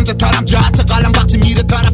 ساده ترم جهت قلم وقتی میره طرف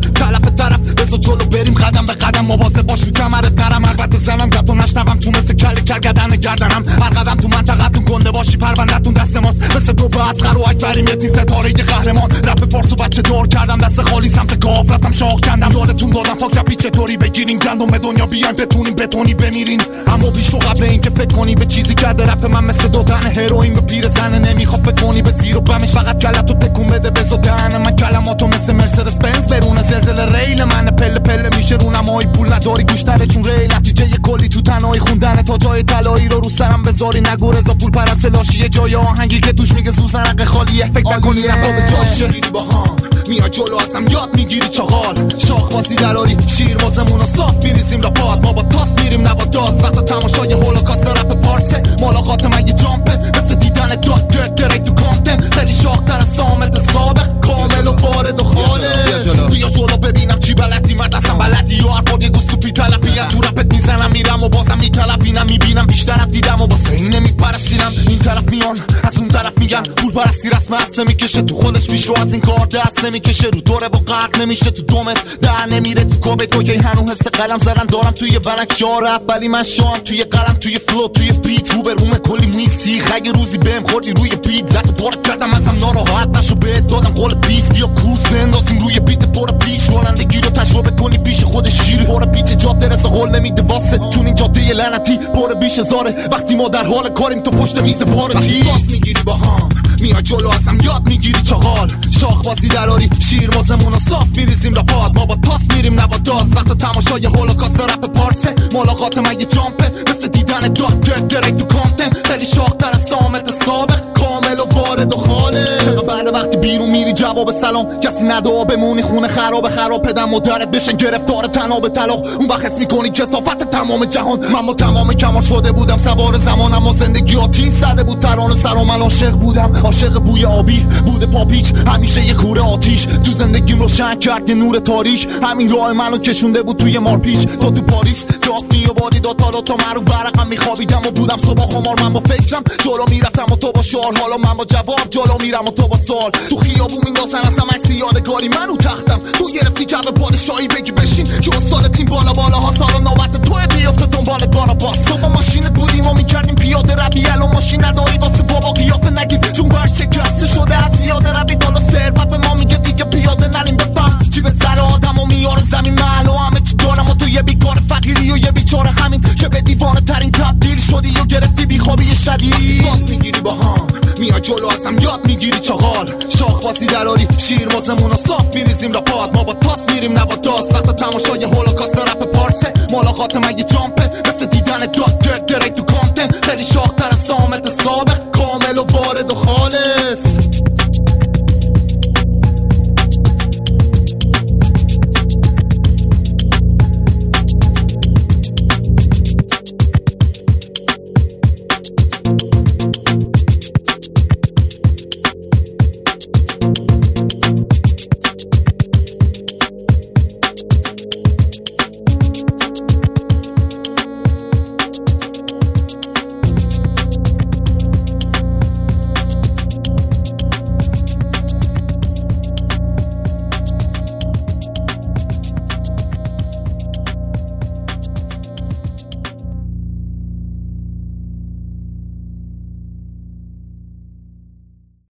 بزا جلو بریم قدم به قدم مواظب باش رو کمرت نرم البته زنم گتو نشنوم چون مثل کل کرگدن گردنم هر قدم تو منطقتون گنده باشی پرونده‌تون دست ماست مثل تو به اصغر و اکبریم یه تیم ستاره قهرمان رپ پارس و بچه دار کردم دست خالی سمت کاف رفتم شاخ کندم یادتون دادم فاک رپی چطوری بگیریم گندم به دنیا بیاین بتونیم بتونی بمیرین اما پیش و قبل اینکه فکر کنی به چیزی کرده رپ من مثل دادن هروئین به پیر زنه نمیخواد بتونی به زیر و بمش فقط کلتو تکون بده بزو دهن من کلماتو مثل مرسدس بنز برونه زلزله ریل من پله پله میشه رونمایی پول نداری گوش تره چون ریل نتیجه کلی تو تنهایی خوندن تا جای طلایی رو سرم بذاری نگو رضا پول پرست لاشی یه جای آهنگی که توش میگه سوزنق خالیه فکر نکنی رفتا به جاشه با هم میای جلو ازم یاد میگیری چاغال شاخ بازی دراری شیر واسمون صاف میریزیم لپات ما با تاس میریم نواداز وقت تماشای هولوکاست رپ پارسه ملاقات من یه جامپه مثل دیدن دکتر تو کانتن خیلی شاختر از سامت سابق کامل و وارد و خالص بیا جلو ببینم چی بلدی مرد اصلا بلدی یا هر بار یه گوست تو پی تلپیم تو رپت میزنم میرم و بازم میتلپینم میبینم بیشتر از دیدم و واسه اینه میپرستینم این طرف میان از اون طرف میگن پول پرستی رسم هست نمیکشه تو خودش پیش رو از این کار دست نمیکشه رو دوره با قرق نمیشه تو دومت در نمیره تو کوبه تو که هنو حس قلم زدن دارم توی بلک شار اولی من شام توی قلم توی فلو توی بیت رو به روم کلی میسی اگه روزی بهم خوردی روی بیت لط پارک کردم ازم ناراحت نشو بهت دادم قول 20 بیا کوس بندازیم روی بیت پر پیش رانندگی رو تجربه کنی پیش خود شیر پر پیچ جاده رسا قول نمیده واسه چون این جاده لعنتی پر بیش هزاره وقتی ما در حال کاریم تو پشت میز پارتی باس میگیری با هم میای جلو ازم یاد میگیری چاغال شاخ بازی دراری شیر واسمون صاف میریزیم لپات ما با تاس میریم نواداز وقت تماشای هولوکاست رپ پارسه ملاقات من یه جامپه مثل دیدن دکتر تو کانتن خیلی شاختر از سامت سابق کامل و وارد و خالص چقدر بعد وقتی بیرون میری جواب سلام کسی ندعا بمونی خونه خراب پدر مادرت بشن گرفتار تناب طلاق اون وقت حس میکنی کثافت تمام جهان من با تمام کمال شده بودم سوار زمان اما زندگی آتیش زده بود ترانه سرام من عاشق بودم عاشق بوی آبی بوده پاپیچ همیشه یه کوره آتیش تو زندگیم روشن کرد یه نور تاریک همین راه منو کشونده بود توی مارپیچ تو پاریس دافتی و واری دو تا معروف ورقم میخوابیدم و بودم صبح خمار من با فکرم جلو میرفتم و تو با شعار حالا من با جواب جلو میرم و تو با سال تو خیابون میندازن اصلا عکس یادگاری من رو تختم تو گرفتی جو پادشاهی بگی بشین چون سال تیم بالا ها سال نوبت تو بیفته دنبالت بالا باس تو با ماشینت بودیم و میکردیم پیاده روی الان ماشین نداری واسه بابا قیافه نگیم چون بر شکسته شده از زیاده روی دالا ثروت به ما میگه دیگه پیاده نریم بفهم چی به سر آدم و میاره زمین محل و همه چی دارم و تو یه بیکار فقیری و یه بیچاره همین که به دیوانه ترین تبدیل شدی و گرفتی بیخوابی شدید باس میگیری با هم میای جلو ازم یاد میگیری چاغال شاخ بازی دراری شیر واسمون صاف میریزیم لپات ما با تاس میریم نواداز وقت تماشای هولوکاست رپ پارسه ملاقات من یه جامپه مثل دیدن دکتر تو کانتن خیلی شاخ